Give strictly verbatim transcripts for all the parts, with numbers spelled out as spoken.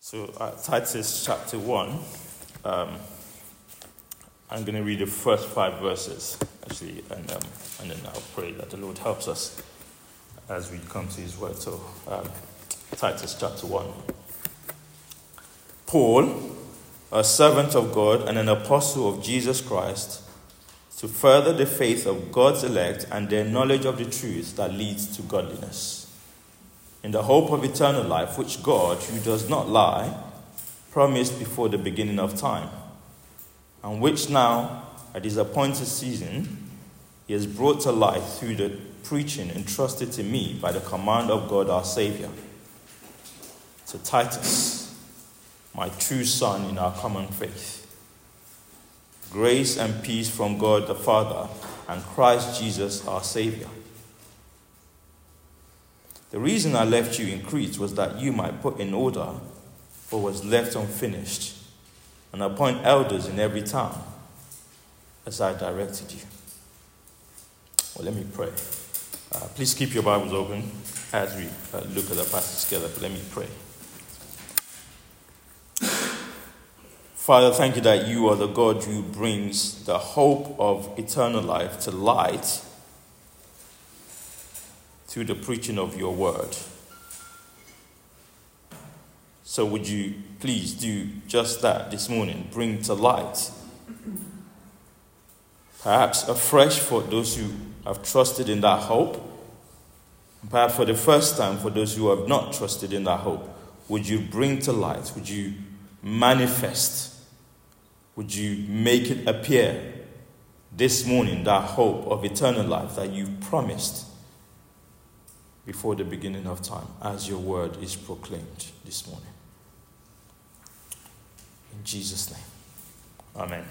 So uh, Titus chapter one, um, I'm going to read the first five verses, actually, and, um, and then I'll pray that the Lord helps us as we come to his word. So um, Titus chapter one. Paul, a servant of God and an apostle of Jesus Christ, to further the faith of God's elect and their knowledge of the truth that leads to godliness, in the hope of eternal life, which God, who does not lie, promised before the beginning of time, and which now, at his appointed season, he has brought to light through the preaching entrusted to me by the command of God our Saviour. To Titus, my true son in our common faith, grace and peace from God the Father and Christ Jesus our Saviour. The reason I left you in Crete was that you might put in order what was left unfinished and appoint elders in every town, as I directed you. Well, let me pray. Uh, please keep your Bibles open as we uh, look at the passage together, but let me pray. Father, thank you that you are the God who brings the hope of eternal life to light through the preaching of your word. So would you please do just that this morning, bring to light, perhaps afresh for those who have trusted in that hope, perhaps for the first time for those who have not trusted in that hope. Would you bring to light, would you manifest, would you make it appear this morning, that hope of eternal life that you've promised before the beginning of time, as your word is proclaimed this morning. In Jesus' name, amen.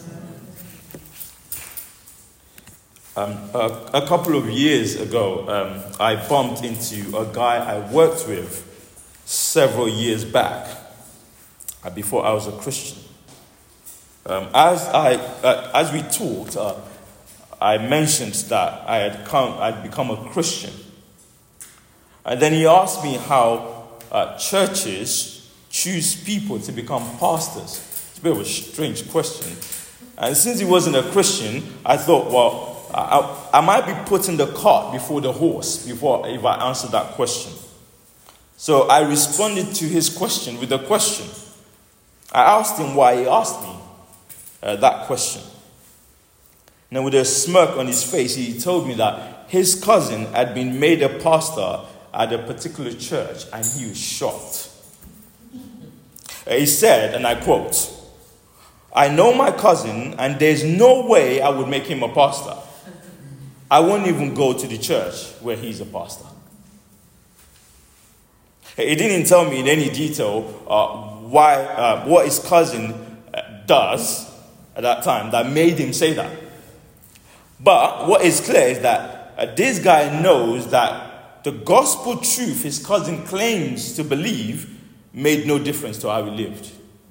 Um, a, a couple of years ago, um, I bumped into a guy I worked with several years back, uh, before I was a Christian. Um, as I, uh, as we talked, uh, I mentioned that I had come, I'd become a Christian. And then he asked me how uh, churches choose people to become pastors. It's a bit of a strange question. And since he wasn't a Christian, I thought, well, I, I might be putting the cart before the horse before if I answer that question. So I responded to his question with a question. I asked him why he asked me uh, that question. And then with a smirk on his face, he told me that his cousin had been made a pastor at a particular church, and he was shocked. He said, and I quote, "I know my cousin, and there's no way I would make him a pastor. I won't even go to the church where he's a pastor." He didn't tell me in any detail uh, why, uh, what his cousin does at that time that made him say that. But what is clear is that uh, this guy knows that the gospel truth his cousin claims to believe made no difference to how he lived.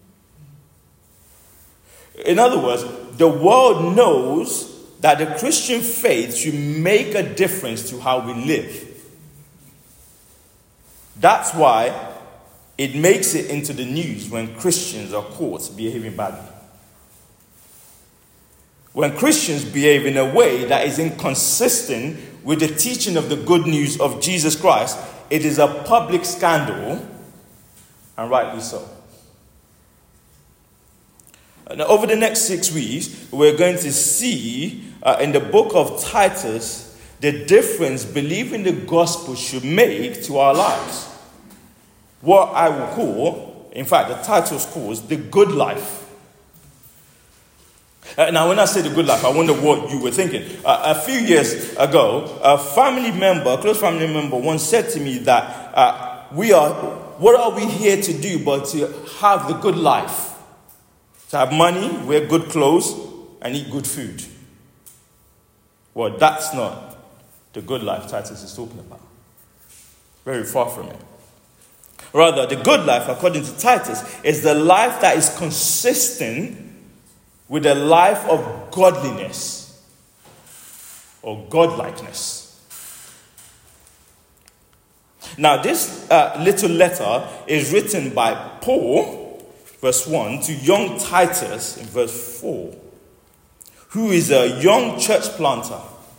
In other words, the world knows that the Christian faith should make a difference to how we live. That's why it makes it into the news when Christians are caught behaving badly. When Christians behave in a way that is inconsistent with the teaching of the good news of Jesus Christ, it is a public scandal, and rightly so. Now, over the next six weeks, we're going to see uh, in the book of Titus the difference believing the gospel should make to our lives. What I will call, in fact, the Titus calls the good life. Uh, now, when I say the good life, I wonder what you were thinking. Uh, a few years ago, a family member, a close family member, once said to me that uh, we are, what are we here to do but to have the good life? To have money, wear good clothes, and eat good food. Well, that's not the good life Titus is talking about. Very far from it. Rather, the good life, according to Titus, is the life that is consistent with a life of godliness or godlikeness. Now, this uh, little letter is written by Paul, verse one, to young Titus, in verse four, who is a young church planter.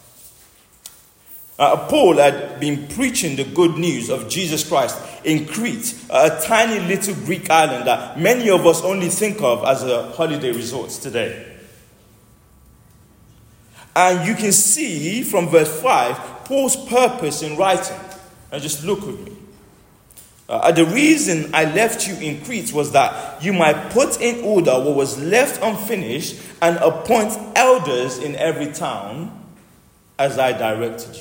Uh, Paul had been preaching the good news of Jesus Christ in Crete, a tiny little Greek island that many of us only think of as a holiday resort today. And you can see from verse five, Paul's purpose in writing. And just look with me. Uh, the reason I left you in Crete was that you might put in order what was left unfinished and appoint elders in every town as I directed you.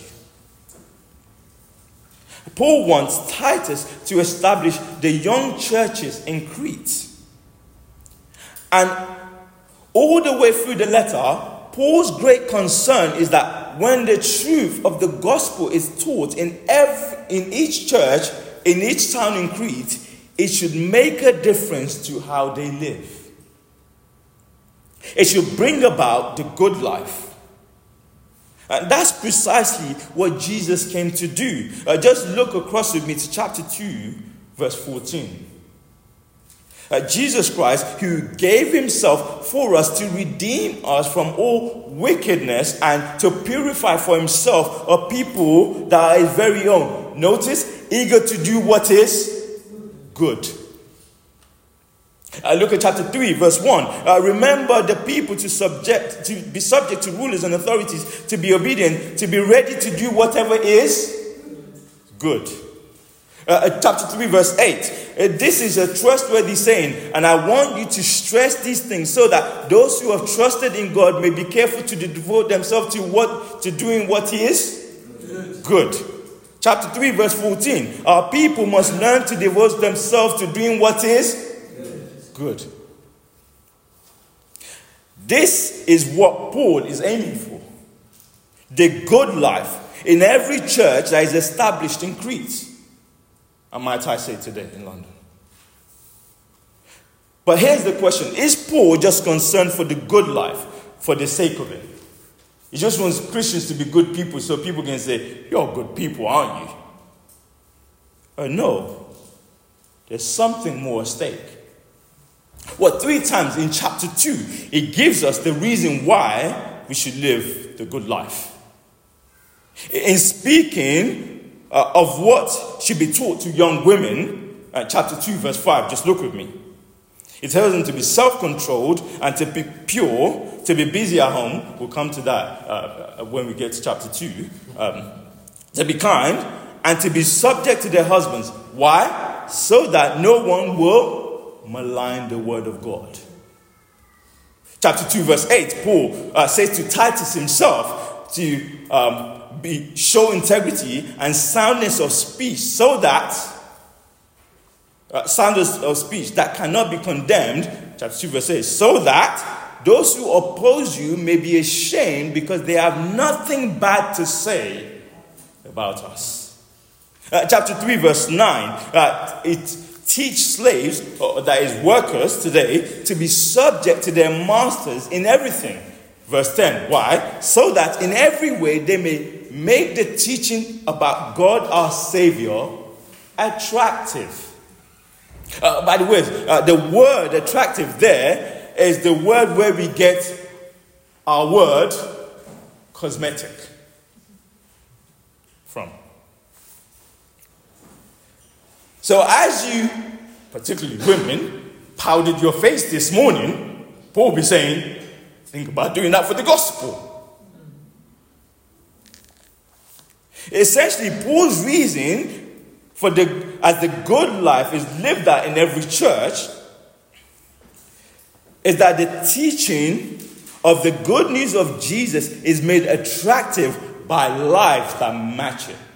Paul wants Titus to establish the young churches in Crete. And all the way through the letter, Paul's great concern is that when the truth of the gospel is taught in every, in each church, in each town in Crete, it should make a difference to how they live. It should bring about the good life. And that's precisely what Jesus came to do. Uh, just look across with me to chapter two, verse fourteen. Uh, Jesus Christ, who gave himself for us to redeem us from all wickedness and to purify for himself a people that are his very own. Notice, eager to do what is good. Uh, look at chapter three, verse one. Uh, remember the people to subject, to be subject to rulers and authorities, to be obedient, to be ready to do whatever is good. Uh, chapter three, verse eight. Uh, this is a trustworthy saying, and I want you to stress these things so that those who have trusted in God may be careful to devote themselves to what to doing what He is good. Chapter three, verse fourteen. Our people must learn to devote themselves to doing what is good. This is what Paul is aiming for. The good life in every church that is established in Crete. And might I say today in London. But here's the question. Is Paul just concerned for the good life, for the sake of it? He just wants Christians to be good people so people can say, you're good people, aren't you? Uh, no. There's something more at stake. Well, three times in chapter two, it gives us the reason why we should live the good life. In speaking uh, of what should be taught to young women, uh, chapter two, verse five, just look with me. It tells them to be self-controlled and to be pure, to be busy at home. We'll come to that uh, when we get to chapter two. Um, to be kind and to be subject to their husbands. Why? So that no one will malign the word of God. Chapter two, verse eight, Paul uh, says to Titus himself to um, be show integrity and soundness of speech, so that uh, soundness of speech that cannot be condemned. Chapter two, verse eight, so that those who oppose you may be ashamed because they have nothing bad to say about us. Uh, chapter three, verse nine, uh, it teach slaves, or that is workers today, to be subject to their masters in everything. Verse ten, why? So that in every way they may make the teaching about God our Savior attractive. Uh, by the way, uh, the word attractive there is the word where we get our word cosmetic from. So as you, particularly women, powdered your face this morning, Paul will be saying, think about doing that for the gospel. Essentially, Paul's reason for the as the good life is lived out in every church is that the teaching of the good news of Jesus is made attractive by lives that match it.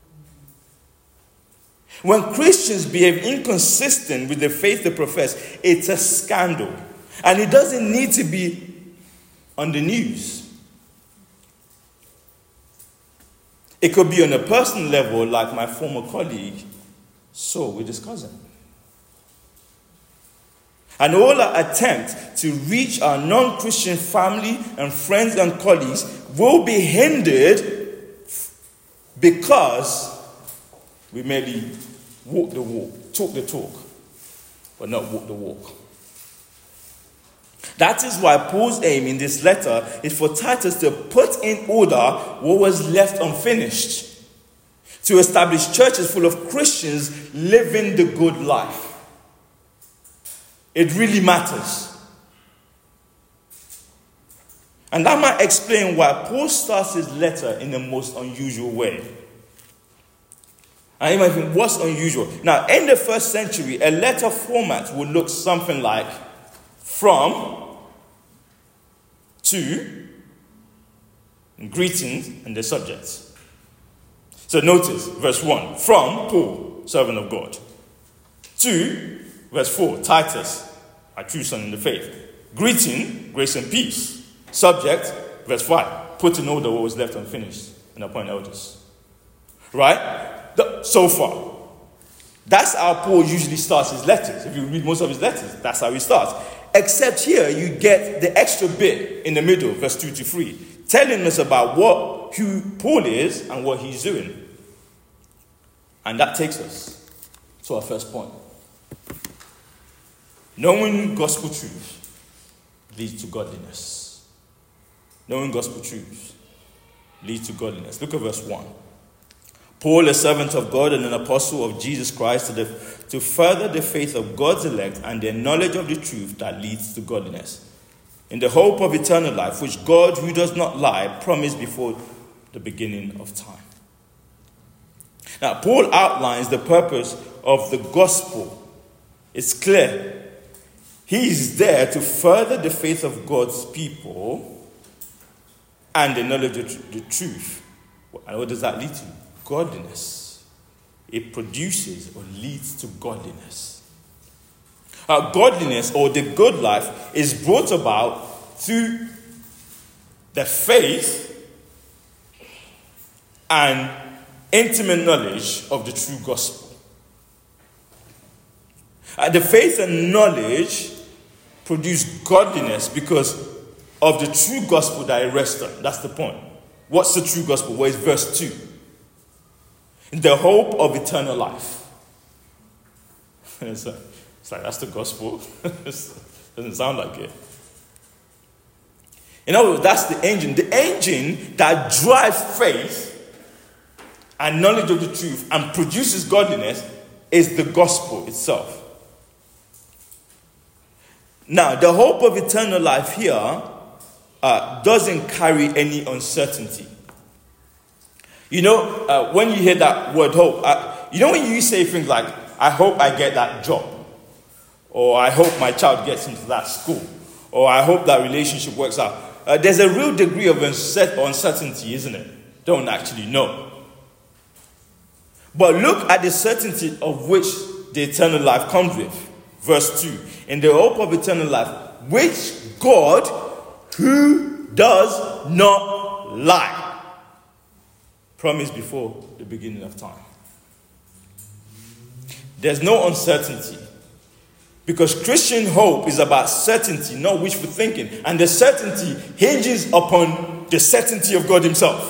When Christians behave inconsistent with the faith they profess, it's a scandal. And it doesn't need to be on the news. It could be on a personal level, like my former colleague saw with his cousin. And all our attempt to reach our non-Christian family and friends and colleagues will be hindered because We merely walk the walk, talk the talk, but not walk the walk. That is why Paul's aim in this letter is for Titus to put in order what was left unfinished, to establish churches full of Christians living the good life. It really matters. And that might explain why Paul starts his letter in the most unusual way. And you might think, what's unusual? Now, in the first century, a letter format would look something like from, to, greetings, and the subjects. So notice, verse one, from Paul, servant of God. To, verse four, Titus, a true son in the faith. Greeting, grace and peace. Subject, verse five, put in order what was left unfinished and appoint elders. Right? The, so far. That's how Paul usually starts his letters. If you read most of his letters, that's how he starts. Except here, you get the extra bit in the middle, verse two to three, telling us about what who Paul is and what he's doing. And that takes us to our first point. Knowing gospel truth leads to godliness. Knowing gospel truth leads to godliness. Look at verse one. Paul, a servant of God and an apostle of Jesus Christ, to, the, to further the faith of God's elect and their knowledge of the truth that leads to godliness, in the hope of eternal life, which God, who does not lie, promised before the beginning of time. Now, Paul outlines the purpose of the gospel. It's clear. He is there to further the faith of God's people and the knowledge of the truth. And what does that lead to? Godliness. It produces or leads to godliness. Uh, godliness, or the good life, is brought about through the faith and intimate knowledge of the true gospel. Uh, the faith and knowledge produce godliness because of the true gospel that it rests on. That's the point. What's the true gospel? Well, it's verse two. The hope of eternal life. It's like, it's like, that's the gospel. Doesn't sound like it. In other words, that's the engine. The engine that drives faith and knowledge of the truth and produces godliness is the gospel itself. Now, the hope of eternal life here uh, doesn't carry any uncertainty. You know, uh, when you hear that word hope, uh, you know when you say things like, I hope I get that job, or I hope my child gets into that school, or I hope that relationship works out. Uh, there's a real degree of uncertainty, isn't it? Don't actually know. But look at the certainty of which the eternal life comes with. Verse two. In the hope of eternal life, which God, who does not lie, promised before the beginning of time. There's no uncertainty. Because Christian hope is about certainty, not wishful thinking. And the certainty hinges upon the certainty of God himself.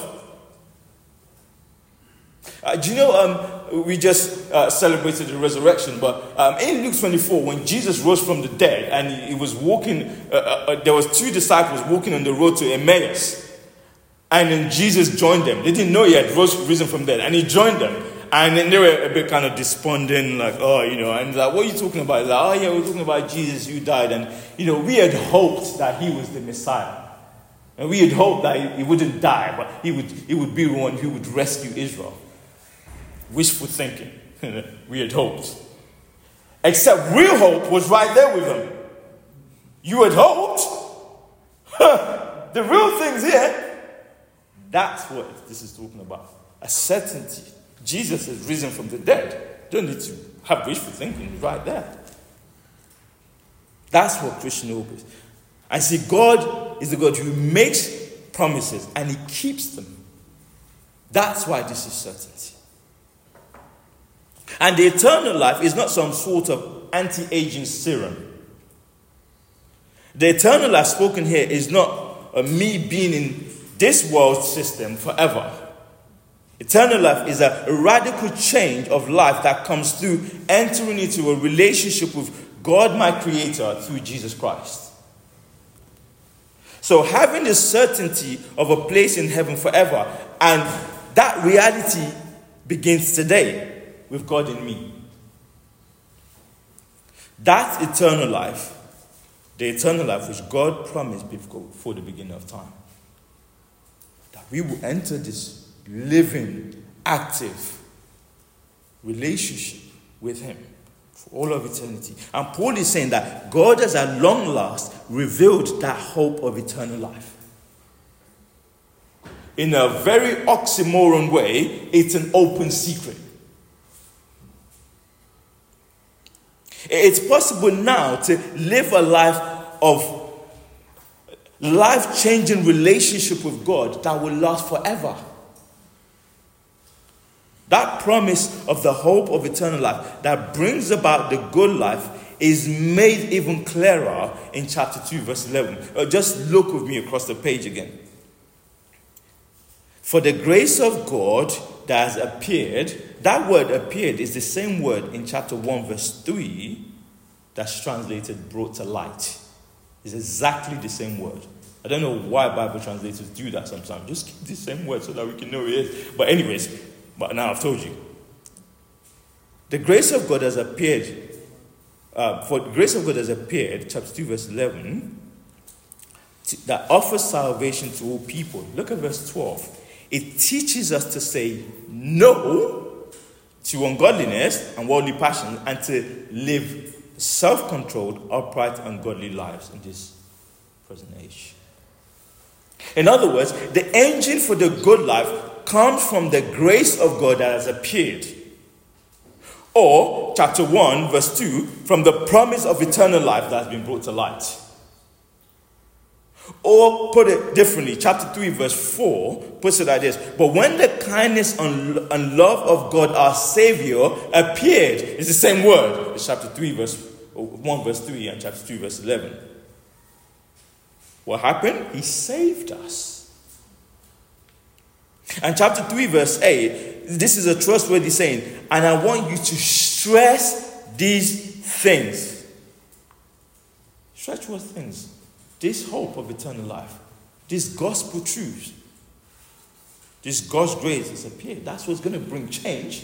Uh, do you know, um, we just uh, celebrated the resurrection, but um, in Luke twenty-four, when Jesus rose from the dead and he, he was walking, uh, uh, there was two disciples walking on the road to Emmaus. And then Jesus joined them. They didn't know he had rose, risen from dead. And he joined them. And then they were a bit kind of despondent, like, oh, you know, and like, what are you talking about? Like, oh, yeah, we're talking about Jesus who died. And, you know, we had hoped that he was the Messiah. And we had hoped that he, he wouldn't die, but he would, he would be the one who would rescue Israel. Wishful thinking. We had hoped. Except real hope was right there with them. You had hoped. The real thing's here. That's what this is talking about. A certainty. Jesus has risen from the dead. You don't need to have wishful thinking. It's right there. That's what Christian hope is. And see, God is the God who makes promises and he keeps them. That's why this is certainty. And the eternal life is not some sort of anti-aging serum. The eternal life spoken here is not uh, me being in this world system forever. Eternal life is a radical change of life that comes through entering into a relationship with God, my Creator, through Jesus Christ. So having the certainty of a place in heaven forever, and that reality begins today with God in me. That eternal life, the eternal life which God promised before the beginning of time, that we will enter this living, active relationship with Him for all of eternity. And Paul is saying that God has at long last revealed that hope of eternal life. In a very oxymoron way, it's an open secret. It's possible now to live a life of life-changing relationship with God that will last forever. That promise of the hope of eternal life that brings about the good life is made even clearer in chapter two, verse eleven. Uh, just look with me across the page again. For the grace of God that has appeared, that word appeared is the same word in chapter one, verse three, that's translated brought to light. It's exactly the same word. I don't know why Bible translators do that sometimes. Just keep the same word so that we can know it is. But anyways, but now I've told you. The grace of God has appeared. Uh, for the grace of God has appeared, chapter two, verse eleven, to, that offers salvation to all people. Look at verse twelve. It teaches us to say no to ungodliness and worldly passion, and to live self-controlled, upright, and godly lives in this present age. In other words, the engine for the good life comes from the grace of God that has appeared. Or, chapter one, verse two, from the promise of eternal life that has been brought to light. Or, put it differently, chapter three, verse four, puts it like this. But when the kindness and, and love of God, our Savior, appeared, it's the same word. It's chapter three, verse one, verse three, and chapter two, verse eleven. What happened? He saved us. And chapter three, verse eight, this is a trustworthy saying, and I want you to stress these things. Stress what things? This hope of eternal life, this gospel truth, this God's grace has appeared. That's what's going to bring change.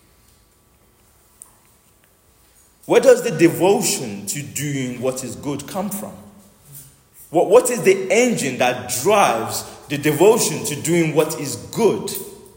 Where does the devotion to doing what is good come from? What, what is the engine that drives the devotion to doing what is good?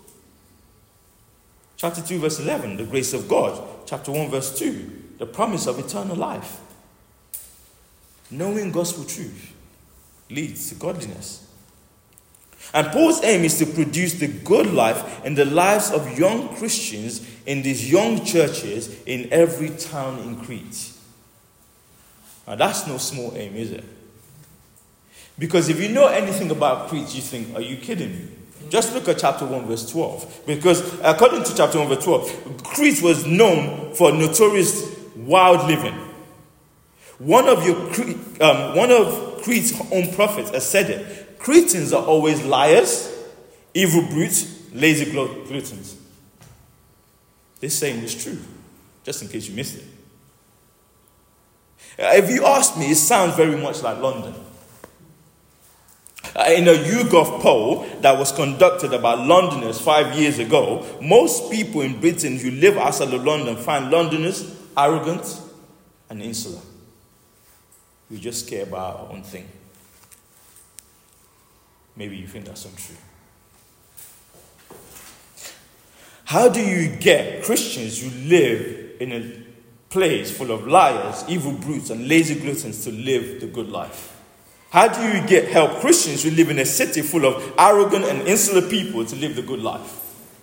Chapter two, verse eleven, the grace of God. Chapter one, verse two, the promise of eternal life. Knowing gospel truth leads to godliness. And Paul's aim is to produce the good life in the lives of young Christians in these young churches in every town in Crete. Now that's no small aim, is it? Because if you know anything about Crete, you think, are you kidding me? Just look at chapter one, verse twelve. Because according to chapter one, verse twelve, Crete was known for notorious wild living. One of your um, one of Crete's own prophets has said it. Cretans are always liars, evil brutes, lazy gluttons. This saying is true, just in case you missed it. If you ask me, it sounds very much like London. In a YouGov poll that was conducted about Londoners five years ago, most people in Britain who live outside of London find Londoners arrogant and insular. We just care about our own thing. Maybe you think that's untrue. How do you get Christians who live in a place full of liars, evil brutes, and lazy gluttons to live the good life? How do you get help Christians who live in a city full of arrogant and insular people to live the good life?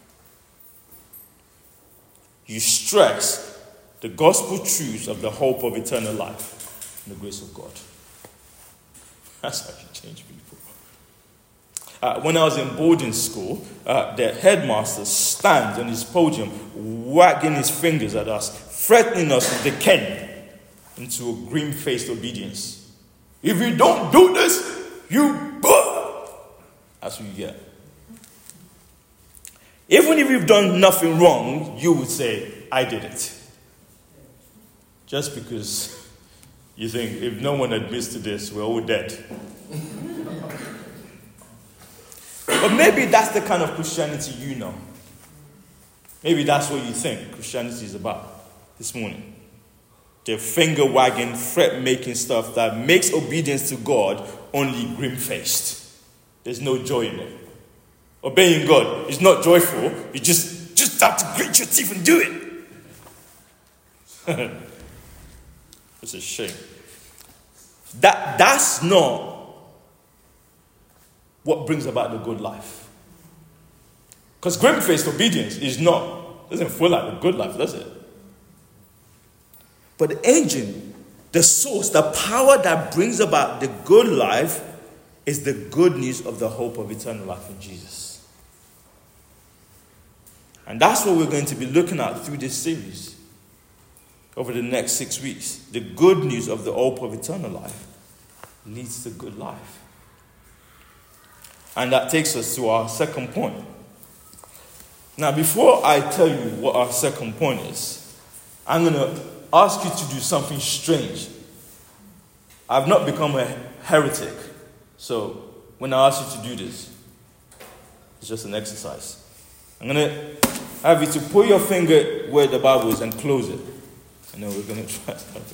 You stress the gospel truths of the hope of eternal life and the grace of God. That's how you change people. Uh, when I was in boarding school, uh, the headmaster stands on his podium, wagging his fingers at us, threatening us with the cane into a grim-faced obedience. If you don't do this, you burn. That's what you get. Even if you've done nothing wrong, you would say, I did it. Just because you think, if no one admits to this, we're all dead. But maybe that's the kind of Christianity you know. Maybe that's what you think Christianity is about this morning. The finger-wagging, threat-making stuff that makes obedience to God only grim-faced. There's no joy in it. Obeying God is not joyful. You just, just have to grit your teeth and do it. It's a shame. That, that's not what brings about the good life. Because grim-faced obedience is not, doesn't feel like the good life, does it? But the engine, the source, the power that brings about the good life is the good news of the hope of eternal life in Jesus. And that's what we're going to be looking at through this series over the next six weeks. The good news of the hope of eternal life leads to good life. And that takes us to our second point. Now, before I tell you what our second point is, I'm going to ask you to do something strange. I've not become a heretic, so when I ask you to do this, it's just an exercise. I'm going to have you to put your finger where the Bible is and close it. And then we're going to try something.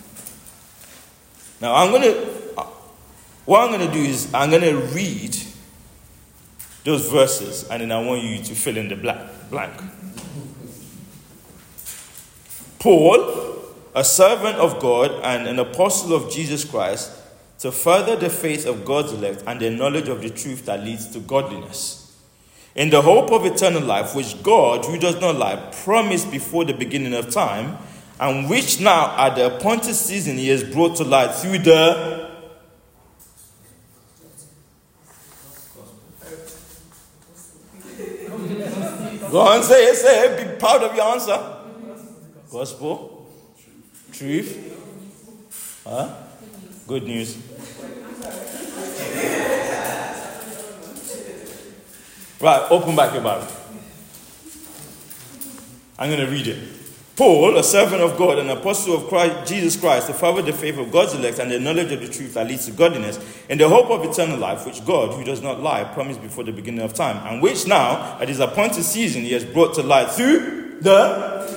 Now, I'm going to, what I'm going to do is I'm going to read those verses, and then I want you to fill in the blank. Paul, a servant of God and an apostle of Jesus Christ, to further the faith of God's elect and the knowledge of the truth that leads to godliness, in the hope of eternal life, which God, who does not lie, promised before the beginning of time, and which now at the appointed season he has brought to light through the Go on, say it, say it. Be proud of your answer. Gospel. Truth. Huh? Good news. Right, open back your Bible. I'm going to read it. Paul, a servant of God, an apostle of Christ, Jesus Christ, to further the faith of God's elect and the knowledge of the truth that leads to godliness, in the hope of eternal life, which God, who does not lie, promised before the beginning of time, and which now, at his appointed season, he has brought to light through the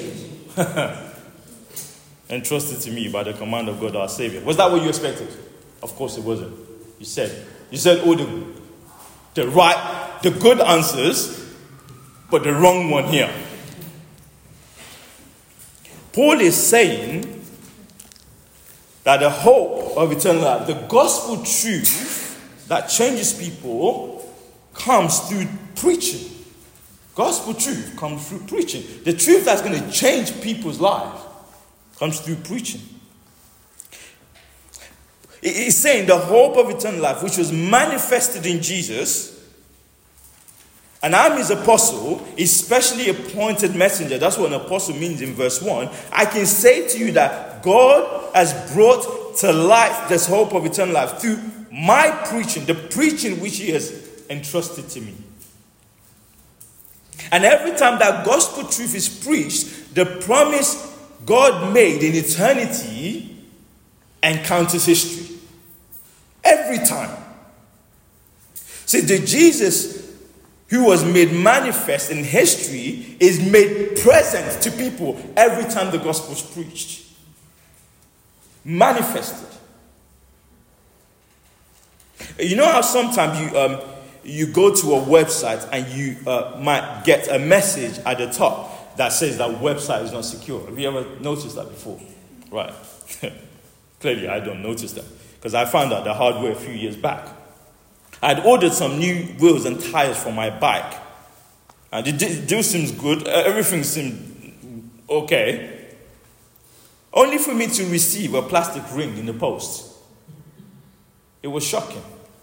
entrusted to me by the command of God our Savior. Was that what you expected? Of course it wasn't. You said, you said all the, the right, the good answers, but the wrong one here. Paul is saying that the hope of eternal life, the gospel truth that changes people, comes through preaching. Gospel truth comes through preaching. The truth that's going to change people's lives comes through preaching. He's saying the hope of eternal life, which was manifested in Jesus, and I'm his apostle, his specially appointed messenger. That's what an apostle means in verse one. I can say to you that God has brought to light this hope of eternal life through my preaching, the preaching which he has entrusted to me. And every time that gospel truth is preached, the promise God made in eternity encounters history. Every time. See, the Jesus who was made manifest in history is made present to people every time the gospel is preached. Manifested. You know how sometimes you um, you go to a website and you uh, might get a message at the top that says that website is not secure. Have you ever noticed that before? Right. Clearly, I don't notice that because I found out the hard way a few years back. I'd ordered some new wheels and tires for my bike. And it deal seems good. Everything seemed okay. Only for me to receive a plastic ring in the post. It was shocking.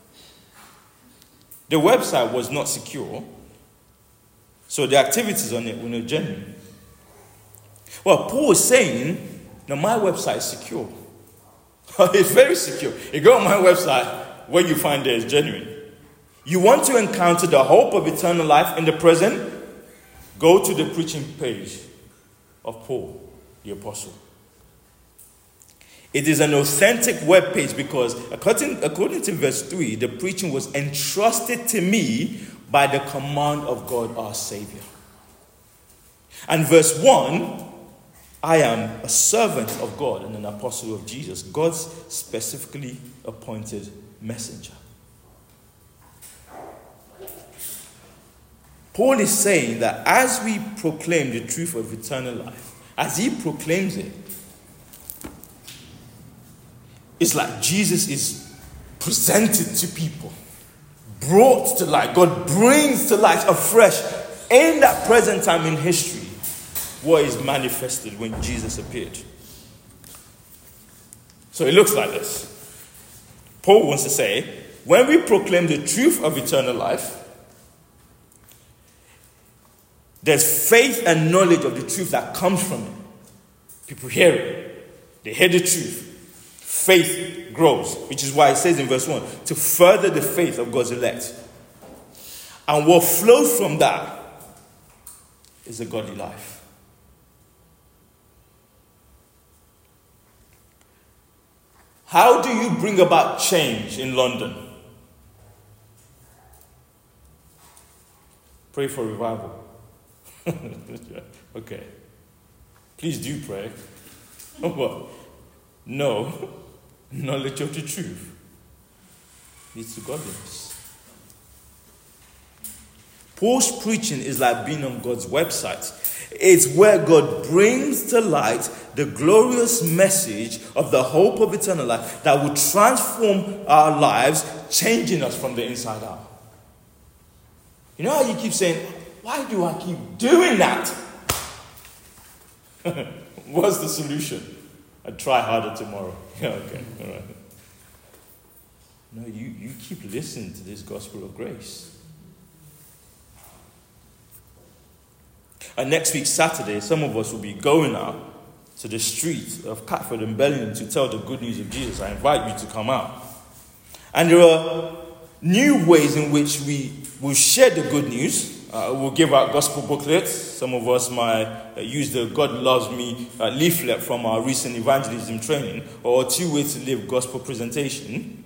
The website was not secure, so the activities on it were not genuine. Well, Paul was saying, no, my website is secure. It's very secure. You go on my website, what you find there is genuine. You want to encounter the hope of eternal life in the present? Go to the preaching page of Paul, the apostle. It is an authentic web page because according, according to verse three, the preaching was entrusted to me by the command of God our Savior. And verse one, I am a servant of God and an apostle of Jesus, God's specifically appointed messenger. Paul is saying that as we proclaim the truth of eternal life, as he proclaims it, it's like Jesus is presented to people, brought to light. God brings to light afresh in that present time in history what is manifested when Jesus appeared. So it looks like this. Paul wants to say, when we proclaim the truth of eternal life, there's faith and knowledge of the truth that comes from it. People hear it. They hear the truth. Faith grows, which is why it says in verse one, to further the faith of God's elect. And what flows from that is a godly life. How do you bring about change in London? Pray for revival. Okay. Please do pray. What? No. Knowledge of the truth leads to godliness. Paul's preaching is like being on God's website. It's where God brings to light the glorious message of the hope of eternal life that will transform our lives, changing us from the inside out. You know how you keep saying, why do I keep doing that? What's the solution? I try harder tomorrow. Yeah, okay, all right. No, you, you keep listening to this gospel of grace. And next week, Saturday, some of us will be going out to the streets of Catford and Bellingham to tell the good news of Jesus. I invite you to come out. And there are new ways in which we will share the good news. Uh, we'll give out gospel booklets. Some of us might uh, use the God Loves Me uh, leaflet from our recent evangelism training, or Two Ways to Live gospel presentation.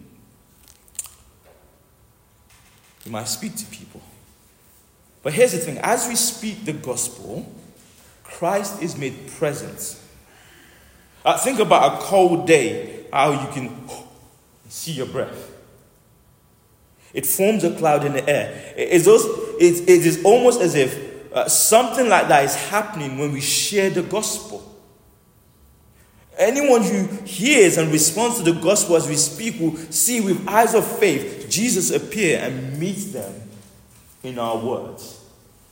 We might speak to people. But here's the thing. As we speak the gospel, Christ is made present. Uh, think about a cold day, how you can see your breath. It forms a cloud in the air. It is, also, it, it is almost as if uh, something like that is happening when we share the gospel. Anyone who hears and responds to the gospel as we speak will see with eyes of faith Jesus appear and meet them in our words.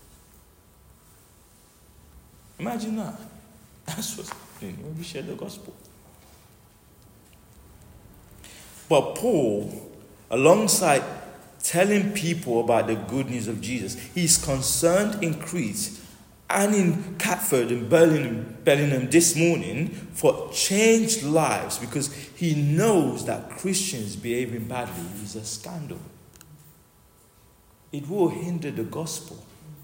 Imagine that. That's what's happening when we share the gospel. But Paul, alongside telling people about the good news of Jesus, he's concerned in Crete and in Catford and Bellingham, Bellingham this morning for changed lives, because he knows that Christians behaving badly is a scandal. It will hinder the gospel.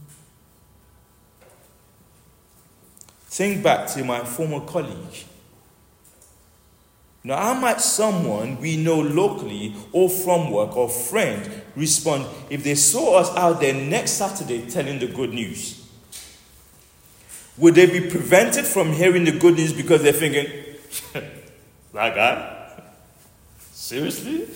Think back to my former colleague. Now, how might someone we know locally or from work or friend respond if they saw us out there next Saturday telling the good news? Would they be prevented from hearing the good news because they're thinking, that guy? Seriously?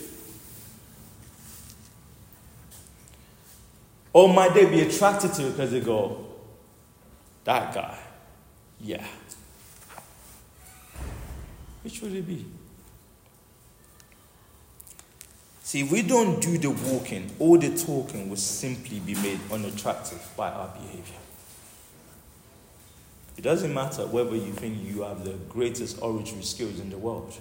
Or might they be attracted to it because they go, that guy? Yeah. Which would it be? See, if we don't do the walking, all the talking will simply be made unattractive by our behavior. It doesn't matter whether you think you have the greatest oratory skills in the world.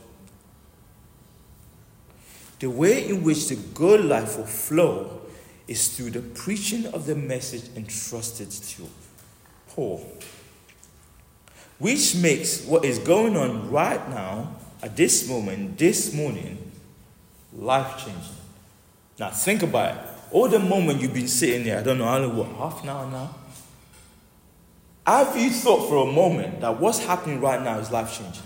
The way in which the good life will flow is through the preaching of the message entrusted to Paul. Which makes what is going on right now, at this moment, this morning, life-changing. Now think about it. all the moment you've been sitting there, I don't know, I don't know, what, half an hour now? Have you thought for a moment that what's happening right now is life-changing?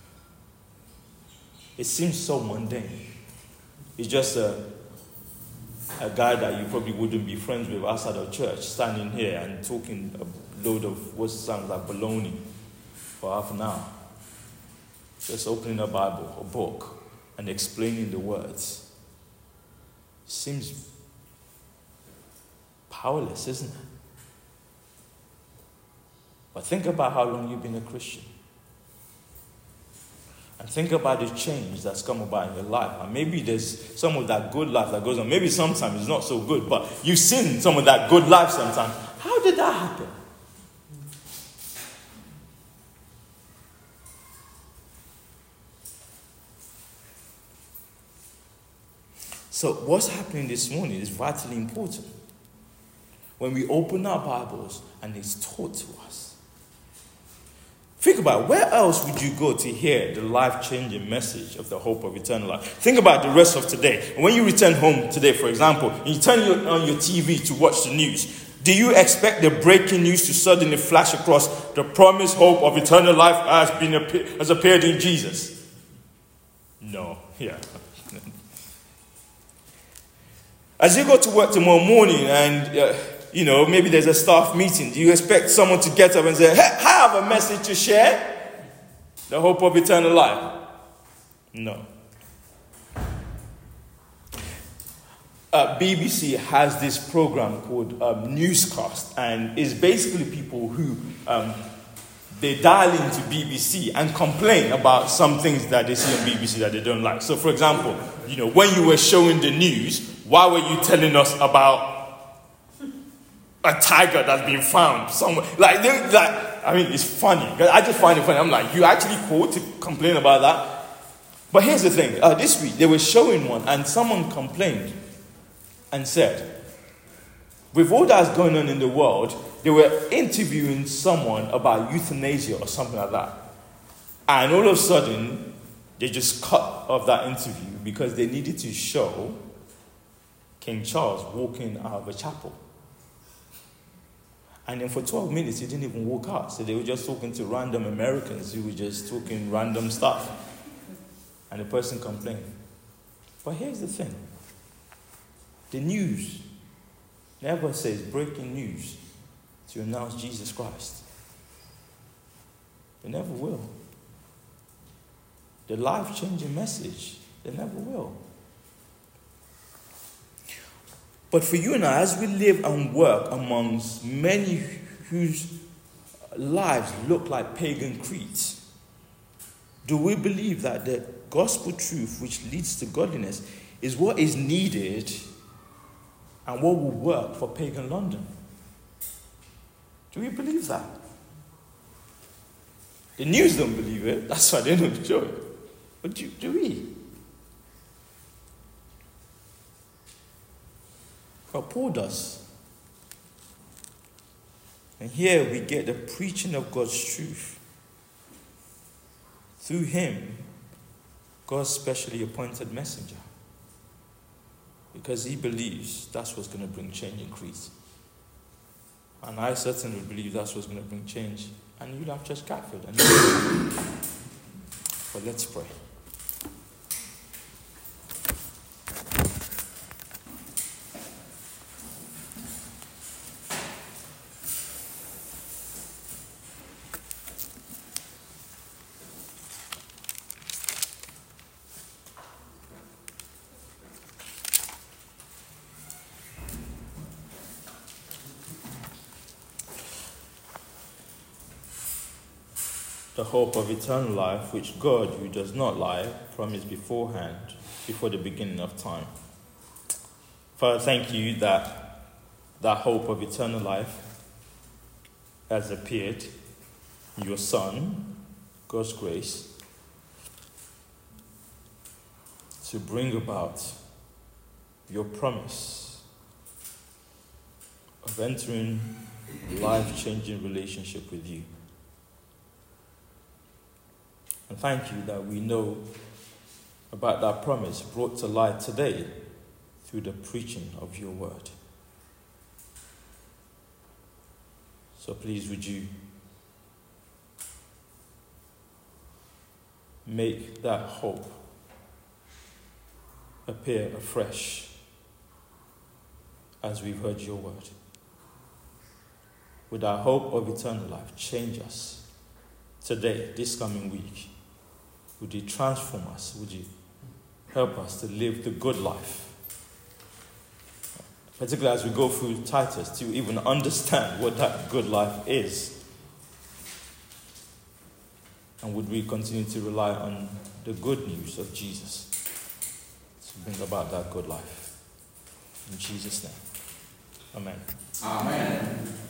It seems so mundane. It's just a, a guy that you probably wouldn't be friends with outside of church, standing here and talking a load of what sounds like baloney for half an hour. Just opening a Bible, a book, and explaining the words. Seems powerless, isn't it? But think about how long you've been a Christian. And think about the change that's come about in your life. And maybe there's some of that good life that goes on. Maybe sometimes it's not so good, but you've seen some of that good life sometimes. How did that happen? So what's happening this morning is vitally important. When we open our Bibles and it's taught to us. Think about it. Where else would you go to hear the life-changing message of the hope of eternal life? Think about the rest of today. When you return home today, for example, and you turn your, on your T V to watch the news, do you expect the breaking news to suddenly flash across the promised hope of eternal life has been has appeared in Jesus? No. Yeah. As you go to work tomorrow morning and, uh, you know, maybe there's a staff meeting, do you expect someone to get up and say, hey, I have a message to share? The hope of eternal life? No. Uh, B B C has this program called um, Newscast, and it's basically people who, um, they dial into B B C and complain about some things that they see on B B C that they don't like. So, for example, you know, when you were showing the news, why were you telling us about a tiger that's been found somewhere? Like, they, like, I mean, it's funny. I just find it funny. I'm like, you actually called to complain about that? But here's the thing. Uh, this week, they were showing one, and someone complained and said, with all that's going on in the world, they were interviewing someone about euthanasia or something like that. And all of a sudden, they just cut off that interview because they needed to show King Charles walking out of a chapel. And then for twelve minutes, he didn't even walk out. So they were just talking to random Americans who were just talking random stuff. And the person complained. But here's the thing. The news never says breaking news to announce Jesus Christ. They never will. The life-changing message, they never will. But for you and I, as we live and work amongst many whose lives look like pagan creeds, do we believe that the gospel truth which leads to godliness is what is needed and what will work for pagan London? Do we believe that? The news don't believe it. That's why they don't show it. But do, do we? But Paul does. And here we get the preaching of God's truth. Through him, God's specially appointed messenger. Because he believes that's what's going to bring change in Crete. And I certainly believe that's what's going to bring change. And you'll have Church Catford. And but let's pray. The hope of eternal life, which God, who does not lie, promised beforehand, before the beginning of time. Father, thank you that that hope of eternal life has appeared in your Son, God's grace, to bring about your promise of entering life-changing relationship with you. And thank you that we know about that promise brought to light today through the preaching of your word. So please, would you make that hope appear afresh as we've heard your word. Would our hope of eternal life change us today, this coming week? Would you transform us? Would you help us to live the good life? Particularly as we go through Titus, to even understand what that good life is. And would we continue to rely on the good news of Jesus to bring about that good life? In Jesus' name. Amen. Amen.